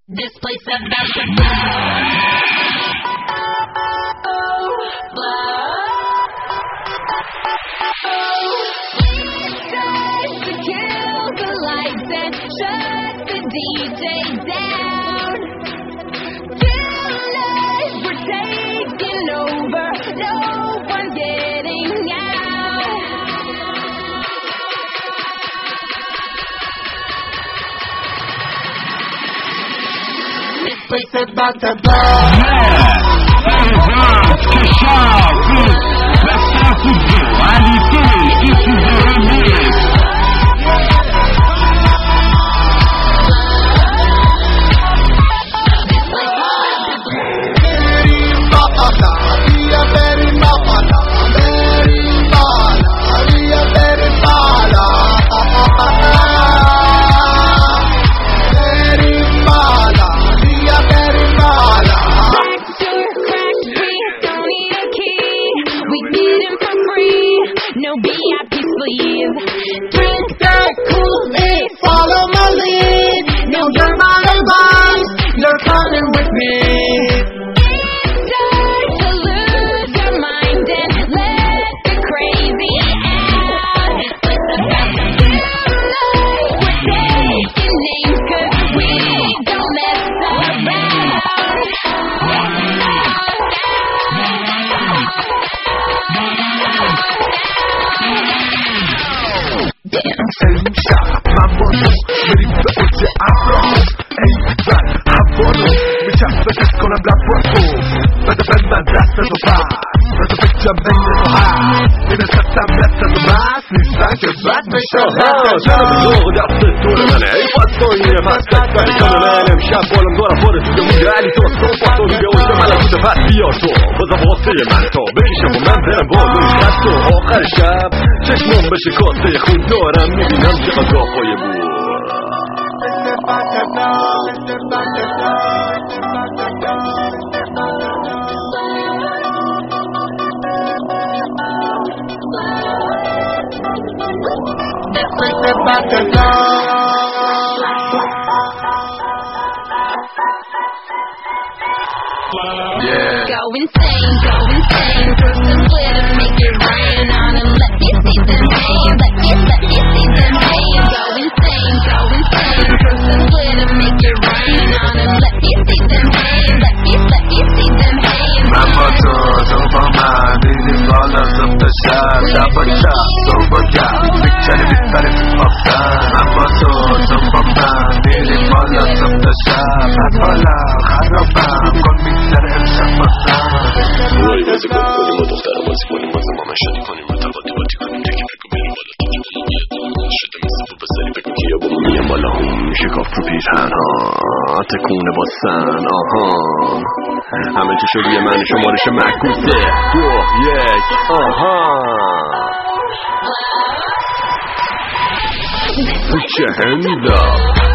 This place about to blow. To kill the lights and shut the DJ down. Tonight we're taking over. No one getting out. This place about to blow. No VIP sleeve. Drink that Kool-Aid, follow my lead. No, you're not advised, you're coming with me. It's time to lose your mind and let the crazy out. It's about to tonight, we're taking names 'cause we don't mess around. मेरी बच्चे आप we just like it's gonna black for but the band that's the fire but the picture bang is so high in a set that's the mass is like a black me show جرب الزود أقصد طول من عيب الصوية ما تكفل كم أنا مشاف ولا مدورة فورة تجمع علي تو الصوت وطول جوز على كتفات بيوتو وضبطي مع تو بيشوف من ذا بولو يخطو آخر شب چشمون بشه کاسه خون دارم میبینم چقدر کافای بود This place about to blow. Yeah. Go insane, prove the glitter, make it rain on them. Let me see them pain, let me see them pain. Go insane, prove the glitter, make it rain on them. Let me see them pain, let me see them pain. Mama told over my baby colors of the shop, double shot, over gap, picture it started up time. Mama told over my baby colors of the shop, Apollo, Harabam, call me Sir El Shafatan. Roy was a good for the mother, was when was the mama shot on him, but what you couldn't take it to be able to shoot him super بسری بگو که یا با میم بالا هم شکاف رو پیرهنها تکونه با سن آها همه چه شدیه من شمارش معکوسه 2 1 آها Put your hands up